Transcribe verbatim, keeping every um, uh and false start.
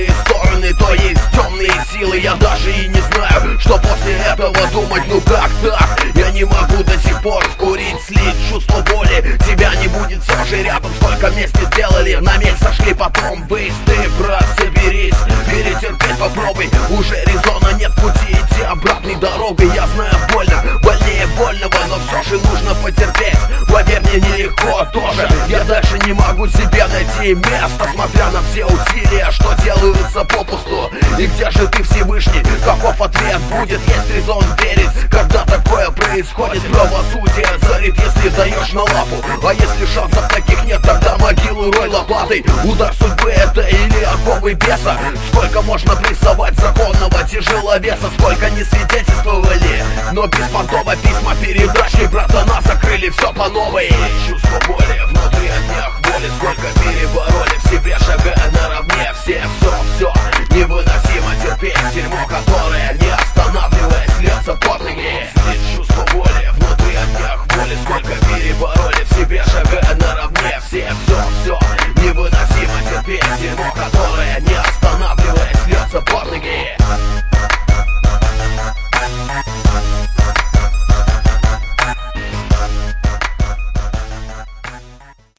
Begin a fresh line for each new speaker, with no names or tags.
светлые стороны, то есть темные силы. Я даже и не знаю, что после этого думать. Ну как так? Я не могу до сих пор курить, слить чувство боли. Тебя не будет все же рядом. Сколько вместе сделали, на мель сошли, потом выйдь. Ты, брат, соберись, перетерпеть попробуй. Уже резона нет, пути идти обратной дорогой. Я знаю, больно, больнее больного, но все же нужно потерпеть. Поверь мне, нелегко тоже. Я дальше не могу себе найти место, смотря на все усилия, что делаются попусту. И где же ты, Всевышний? Каков ответ будет? Есть резон верить, когда такое происходит. Правосудие царит, если даешь на лапу. А если шансов таких нет, тогда могилу рой лопатой. Удар судьбы это или оковы беса? Сколько можно прессовать законного тяжеловеса? Сколько не свидетельствовали, но беспонтово письма передачи. Братана закрыли все по новой.